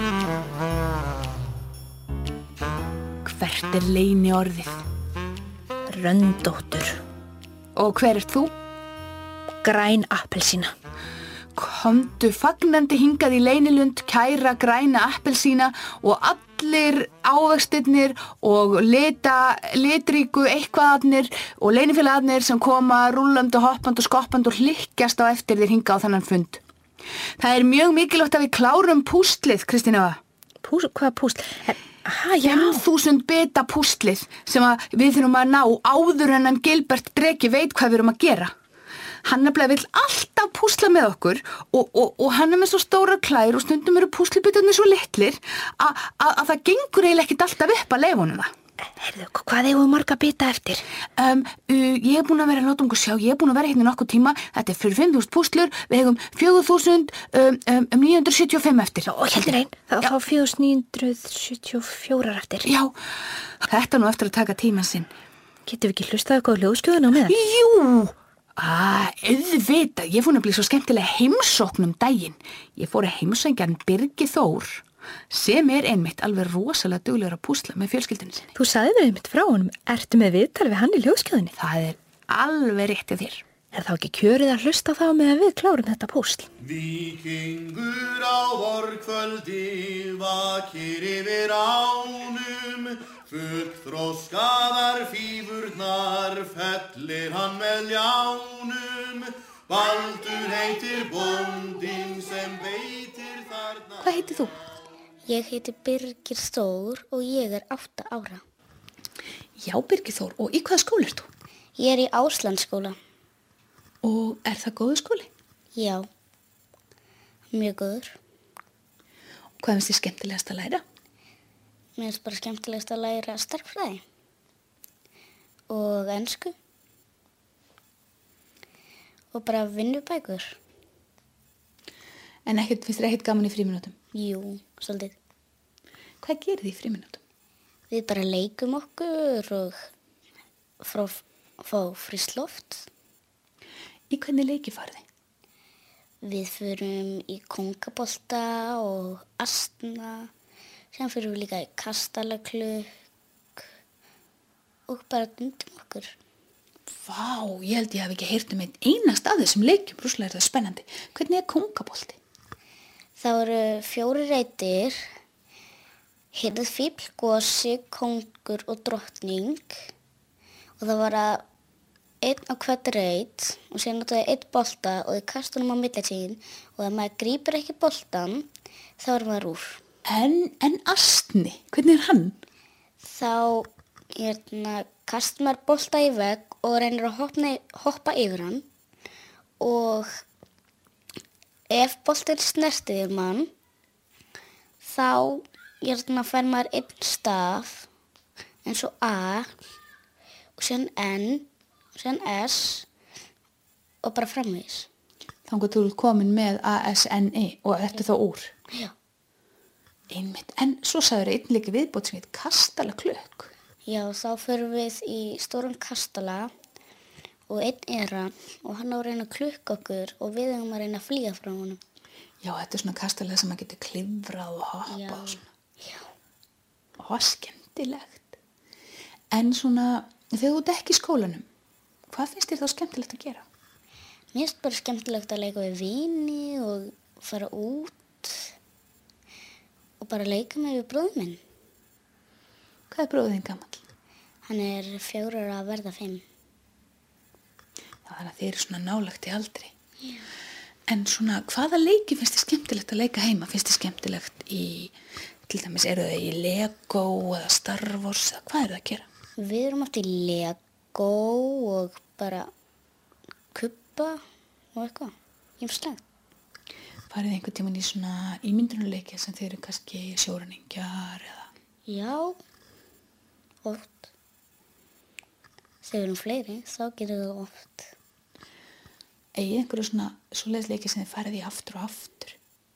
Hvert leyniorðið? Röndóttur. Og hver ert þú? Græn appelsína. Komdu fagnandi hingað í leynilund, kæra græna appelsína og allir ávextirnir og litríku eitthvaðarnir og leynifélagarnir sem koma rúllandi, hoppandi og skoppandi og hlykkjast á eftir þér hingað á þennan fund. Það er mjög mikilvægt að við klárum púslið, Kristín Eva. Hvaða púsl? Já. 5.000 bita púslið sem við þurfum að ná áður en hann Gilbert Breki veit hvað við erum að gera. Hann nefnilega vill alltaf púsla með okkur og hann er með svo stóra klær og stundum eru púslubitarnir svo litlir að það gengur eiginlega ekkert alltaf upp að leyfa honum það. Heyrðu, hvað eigum við marga bita eftir? Ég er búin að vera að láta sjá, ég er búin að vera hérna nokkuð tíma, þetta er fyrir 5.000 púslur, við hefum 4.975 eftir. Og heldur einn, þá 4.974 eftir. Já, þetta nú eftir að taka tímann sinn. Getum við ekki hlustað eitthvað á hljóðskjöðun á meðan? Jú! Auðvitað, ég fór að bli svo skemmtilega heimsókn daginn. Ég fór að heimsækja Birgi Þór, sem er einmitt alveg rosalega duglegur að púsla með fjölskyldunni sinni. Þú sagði mér einmitt frá honum, ertu með viðtal við hann í hljóðskjöðunni? Það er alveg rétt hjá þér. Er þá ekki kjörið að hlusta þá með að við klárum þetta púsl? Víkingur á vorkvöldi vakir yfir ánum, fullþroskaðar fífurnar fellir hann með ljánum. Baldur heitir bóndinn sem beitir þarna. Hvað heitir þú? Ég heiti Birgir Þór og ég er 8 ára. Já, Birgir Þór. Og í hvaða skóla ert þú? Ég er í Áslandsskóla. Og er það góður skóli? Já, mjög góður. Hvað finnst þér skemmtilegast að læra? Mér finnst bara skemmtilegast að læra stærðfræði og ensku og bara vinnubækur. En finnst þér ekkert gaman í frímínútum? Jú, svolítið. Hvað gerir þið í frímínútum? Við bara leikum okkur og fá frískt loft. Í hvernig leiki farið þið? Við förum í kóngabolta og astna. Síðan förum við líka í kastalaklukk og bara dundum okkur. Vá, ég held ég hef ekki heyrt um einn einast af þessum leikjum. Rússlega er það spennandi. Hvernig er kóngabolti? Það eru 4 reitir, hirð, fífl, gosi, kóngur og drottning. Og það var að einn á hvern reit og síðan notaði einn bolta og þið kastar honum á milli sín og ef maður grípur ekki boltan þá er maður úr. En astni, hvernig er hann? Þá kastar maður bolta í vegg og reynir að hoppa yfir hann og ef boltinn snertir mann þá fær maður einn staf eins og A og síðan N og síðan S og bara framvegis. Þangað þú komin með ASNI og ertu þá úr? Já. Einmitt, en svo sagður einn líka viðbót sem heit kastalaklukk. Já, þá förum við í stóran kastala og einn er hann og hann á að reyna að klukka okkur og við eigum að reyna að flýja frá honum. Já, þetta er svona kastalega sem maður getur klifrað og hoppað og svona. Já. Ó, skemmtilegt. En svona, þegar þú ert ekki í skólanum, hvað finnst þér þá skemmtilegt að gera? Mér finnst bara skemmtilegt að leika við vini og fara út og bara leika með við bróður minn. Hvað er bróðir þinn gamall? Hann er 4 að verða 5. Já, þannig að þeir eru svona nálægt í aldri. Já. En svona, hvaða leiki finnst þér skemmtilegt að leika heima? Finnst þér skemmtilegt í, til dæmis, eru það í Lego eða Star Wars, eða hvað eru það að gera? Við erum oft í Lego og bara kubba og eitthvað, ýmislegt. Farið einhvern tímann í svona ímyndunuleiki sem þeir eru kannski sjóræningjar eða? Já, oft. Þegar við erum fleiri, þá gerum við oft. Eigið einhverju svona svoleiðis leiki sem þið farið í aftur og aftur?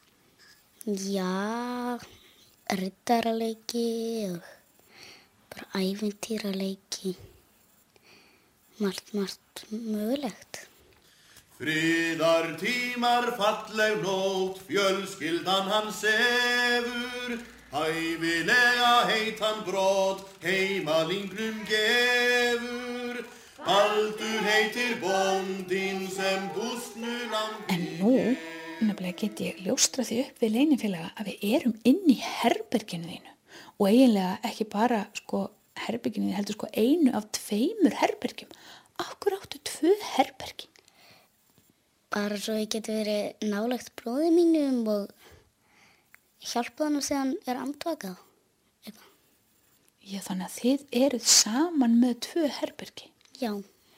Já, riddaraleiki og bara ævintýraleiki. Margt mögulegt. Friðar tímar falleg nótt, fjölskyldan hann sefur, hæfilega heitan brot, heimalingnum gefur. Baldur heitir bóndinn sem bústnu landi. En nú, nefnilega get ég ljóstrað því upp við leynifélaga að við erum inn í herberginu þínu og eiginlega ekki bara herberginu þínu heldur einu af 2 herbergjum. Af hverju áttu 2 herbergi? Bara svo ég geti verið nálægt bróði mínum og hjálpa hann þegar hann er andvakað. Eitthvað. Já, þannig að þið eruð saman með 2 herbergi. Já,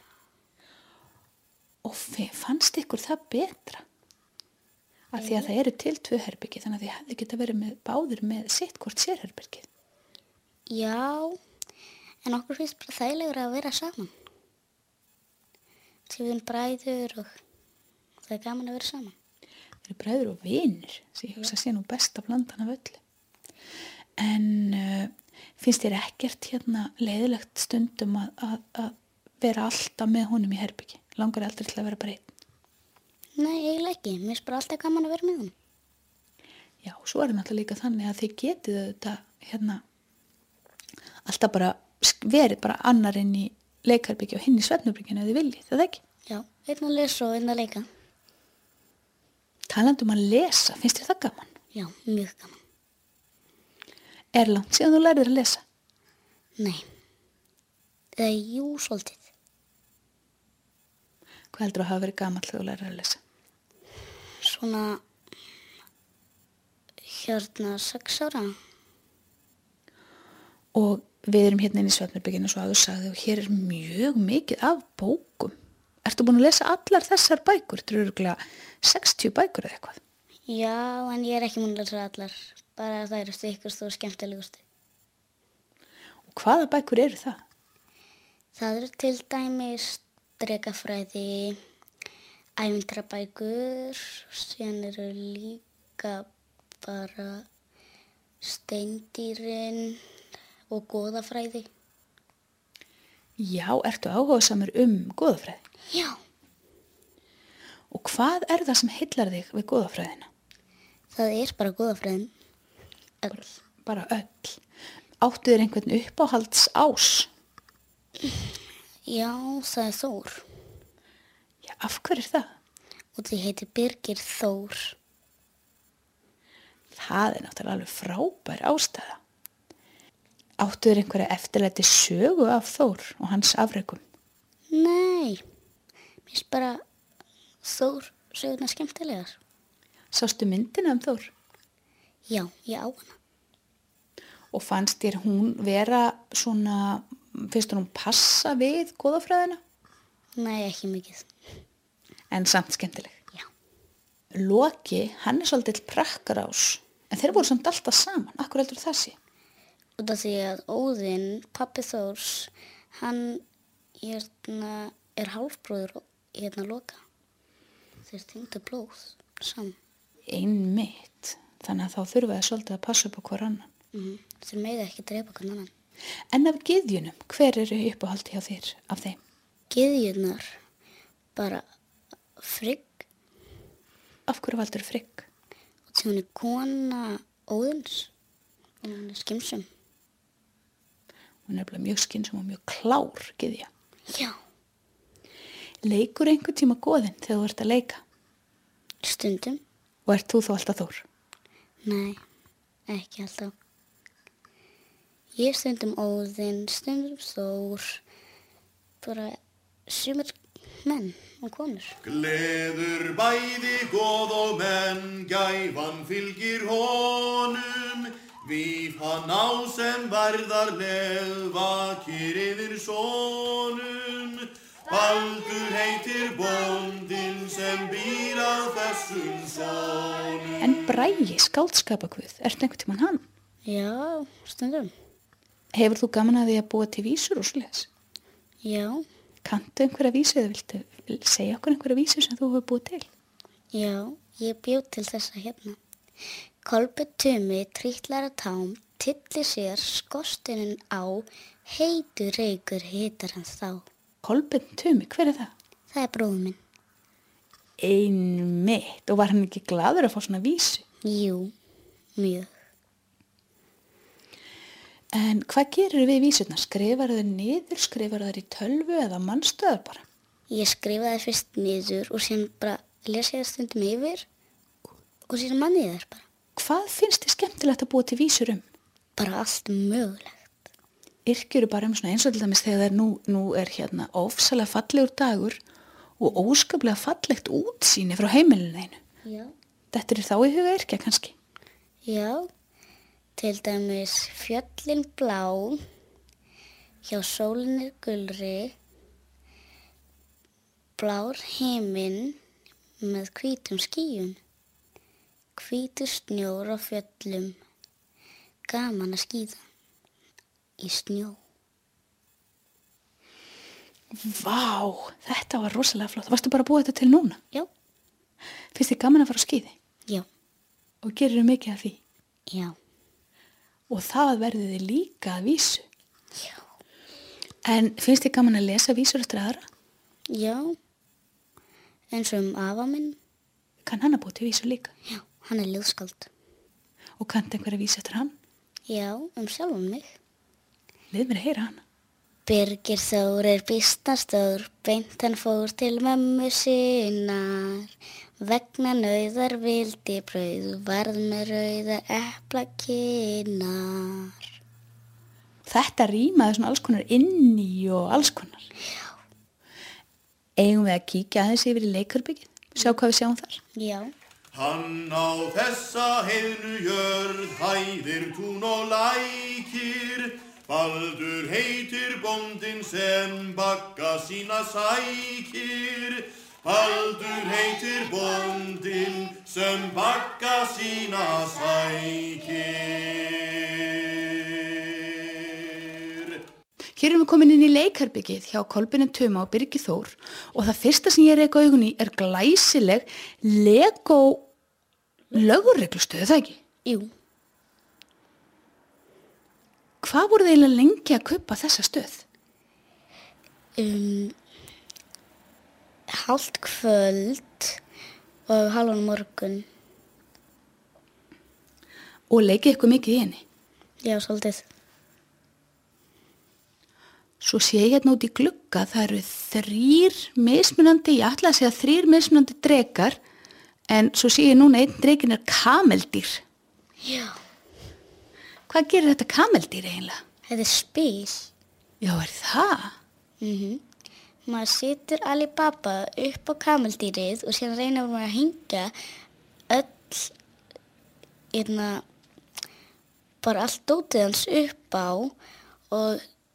Og fannst ykkur það betra? Af því að það eru til 2 herbergi, þannig að þið hefði geta verið báðir með sitt hvort sérherbergið. já, en okkur finnst bara þægilegur að vera saman. Því við erum bræður og það er gaman að vera saman. Þeir eru bræður og vinir, sem ég hugsa sé nú besta blandan af öllu. En finnst þér ekkert leiðilegt stundum að vera alltaf með honum í herbyggi? Langar aldrei til að vera bara einn? Nei, eiginlega ekki. Mér finnst bara alltaf gaman að vera með hann. Já, svo er það náttúrulega líka þannig að þið getið þetta alltaf bara verið bara annar inn í leikherbyggju og hinn í svefnherbygginu ef þið viljið, það ekki? Já, einn að lesa og einn að leika. Talandi um að lesa, finnst þér það gaman? Já, mjög gaman. Er langt síðan þú lærðir að lesa? Nei, jú, svolítið. Hvað heldur að hafa verið gamall þegar þú lærðir að lesa? Svona, 6 ára. Og við erum hérna inn í svefnherbygginu svo að þú sagði og hér er mjög mikið af bókum. Ertu búin að lesa allar þessar bækur? Þetta eru örugglega 60 bækur eða eitthvað. Já, en ég er ekki múin að lesa allar. Bara það eru stykkust og skemmtilegustu. Og hvaða bækur eru það? Það eru til dæmis drekafræði, ævintýrabækur, síðan eru líka bara steindýrin og goðafræði. Já, ertu áhugasamur goðafræði? Já. Og hvað er það sem heillar þig við goðafræðina? Það er bara goðafræðin. Öll. Bara öll. Áttu þér einhvern uppáhalds ás? Já, það er Þór. Já, af hverju er það? Og því heitir Birgir Þór. Það er náttúrulega alveg frábær ástæða. Áttu þér einhverja eftirlæti sögu af Þór og hans afrekum? Nei, mér finnst bara Þór sögurnar skemmtilegar. Sástu myndina um Þór? Já, ég á hana. Og fannst þér hún vera svona, finnst hún passa við goðafræðina? Nei, ekki mikið. En samt skemmtileg. Já. Loki, hann er svolítið prakkarás, en þeir voru samt alltaf saman. Akkur heldur það sé? Út af því að Óðinn, pabbi Þórs, hann er hálfbróður Loka. Þeir tengdu blóð saman. Einmitt. Þannig að þá þurfa þið svolítið að passa upp á hver annan. Þeir mega ekki drepa hvern annan. En af gyðjunum, hver eru uppáhaldi hjá þér af þeim? Gyðjurnar, bara Frigg. Af hverju valdur Frigg? Því hún er kona Óðins og hún er skimsum. Hún er nefnilega mjög skynsum og mjög klár gyðja. Já. Leikur einhver tíma goðinn þegar þú ert að leika? Stundum. Og ert þú þó alltaf Þór? Nei, ekki alltaf. Ég er stundum Óðinn, stundum Þór, bara sumir menn og konur. Gleður bæði goð og menn, gæfan fylgir honum, víf hann á sem varðarleð, vakir yfir sonum. Baldur heitir bóndinn sem býr að þessum sonum. En Bragi, skáldskapakvöð, ertu einhvern tímann hann? Já, stundum. Hefur þú gaman að því að búa til vísur og svoleiðis? Já. Kanntu einhverja vísu eða viltu segja okkur einhverja vísu sem þú hefur búið til? Já, ég bjó til þessa hérna. Kolbeinn Tumi, trítlara tám, tilli sér skorstinin á, heitur reykur hitar hann þá. Kolbeinn Tumi, hver er það? Það er bróður minn. Einmitt. Og var hann ekki glaður að fá svona vísu? Jú, mjög. En hvað gerir við vísurnar? Skrifar þau niður, skrifar þau í tölvu eða mannstöðar bara? Ég skrifaði fyrst niður og síðan bara lesi það stundum yfir og síðan manni þær bara. Hvað finnst þið skemmtilegt að búa til vísur um? Bara allt mögulegt. Yrkjuru bara svona eins og til dæmis þegar nú er hérna ofsalega fallegur dagur og óskaplega fallegt útsýni frá heimilinu einu. Já. Þetta er þá í huga yrkja kannski? Já, til dæmis fjöllin blá, hjá sólinni gulri, blár himinn með hvítum skýjum, hvítur snjór á fjöllum, gaman að skíða í snjó. Vá, þetta var rosalega flott. Varstu bara að búa þetta til núna? Já, Finnst þið gaman að fara á skíði? já, Og gerir mikið af því? já, Og það verður þið líka að vísu. já, En finnst þið gaman að lesa vísur eftir aðra? já, eins og afa minn. Kann hann að búa til vísur líka? Já, hann er ljóðskáld. Og kannt einhverja vísu eftir hann? Já, sjálfan mig. Leið mér að heyra hana. Birgir Þór er býsna stór, beint hann fór til mömmu sinnar. Vegna nauðar vildi brauð, varð með rauða eplakinnar. Þetta rýmaði svona alls konar inni og alls konar. Já. Eigum við að kíkja aðeins yfir í leikarbyggið? Sjá hvað við sjáum þar? Já. Hann á þessa heiðnu jörð, hæðir tún og lækir. Baldur heitir bóndinn sem bagga sína sækir. Baldur heitir bóndinn sem bagga sína sækir. Hér erum við komin inn í leikarbyggið hjá Kolbeini Tuma og Birgi Þór og það fyrsta sem ég reyka augun í er glæsileg Lego lögreglustöð, það ekki? Jú. Hvað voru þið eiginlega lengi að kaupa þessa stöð? Hálft kvöld og halvan morgun. Og leikið eitthvað mikið í henni? Já, svolítið. Svo sé ég hérna út í glugga, það eru 3 mismunandi, ég ætla að segja 3 mismunandi drekar, en svo sé ég núna einn drekin er kameldýr. Já. Hvað gerir þetta kameldýr eiginlega? Þetta er spil. Já, er það? Maður setur Alibaba upp á kameldýrið og síðan reynir maður að hengja bara allt dótið hans upp á og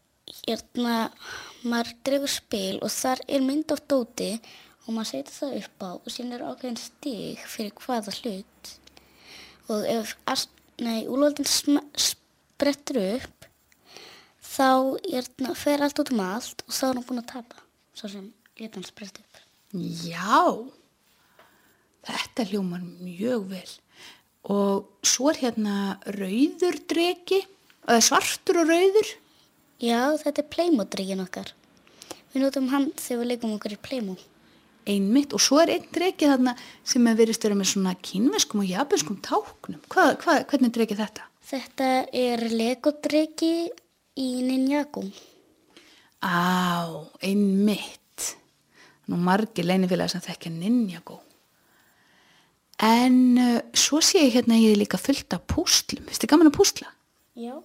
maður dregur spil og þar er mynd af dóti og maður setur það upp á og síðan er ákveðin stig fyrir hvaða hlut. Og ef úlfaldinn sprettur upp þá fer allt út allt og þá er hann búinn að tapa, svo sem hann sprett upp. Já, þetta hljómar mjög vel. Og svo er hérna rauður dreki, eða svartur og rauður. Já, þetta er Playmo-drekinn okkar. Við notum hann þegar við leikum okkur í Playmo. Einmitt, og svo er einn dreki þarna sem virðist vera með svona kínverskum og japanskum táknum. Hvernig dreki þetta? Þetta er Lego-dreki í Ninjago. Á, einmitt. Nú margir leinifélagar sem þekkja Ninjago. En svo sé ég hérna að ég er líka fullt af púslum. Finnst þið gaman að púsla? Já.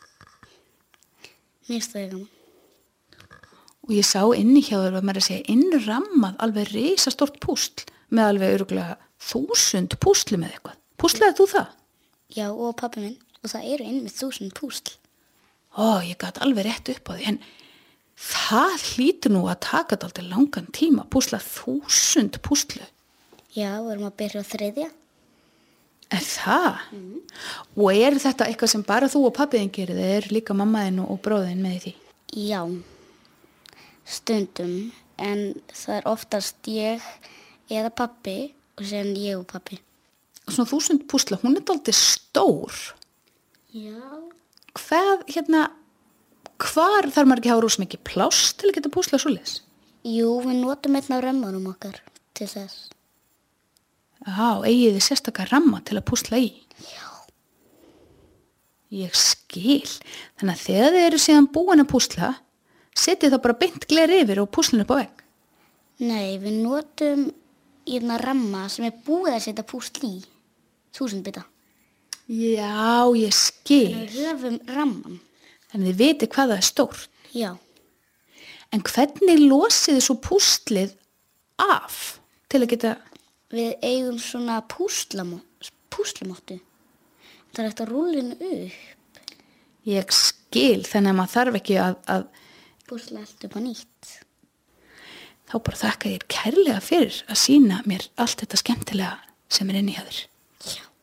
Mér finnst það gaman. Og ég sá inni hjá þér að maður að segja innrammað alveg risastórt púsl með alveg örugglega 1000 púslu með eitthvað. Púslaði þú það? Já, og pabbi minn. Og það eru einmitt 1000 púsl. Ég gat alveg rétt upp á því, en það hlýtur nú að taka dálítið langan tíma, púsla 1000 púslu. Já, við erum að byrja á 3. Er það? Og er þetta eitthvað sem bara þú og pabbiðin gerir, eða er líka mammaðin og bróðin með því? Já, stundum, en það er oftast ég eða pabbi og síðan ég og pabbi. Og svona 1000 púsla, hún er dálítið stór. Já. Hvar þarf maður ekki að hafa rosa mikið pláss til að geta púsla svoleiðis? Jú, við notum einn af römmunum okkar til þess. eigið þið sérstakar ramma til að púsla í? Já. Ég skil. Þannig að þegar þið eru síðan búin að púsla, setið þá bara beint gler yfir og púslun upp á vegg? Nei, við notum ramma sem búið að setja púsl í, 1000 bita. Já, ég skil. Við höfum ramman. Þannig þið vitið hvað það er stórt. Já. En hvernig losið þið svo púslið af til að geta... Við eigum svona púslamóttu. Það er eftir að rúllinu upp. Ég skil, þannig að maður þarf ekki að púsla allt upp á nýtt. Þá bara þakka þér kærlega fyrir að sýna mér allt þetta skemmtilega sem er inni hjá þér. Já.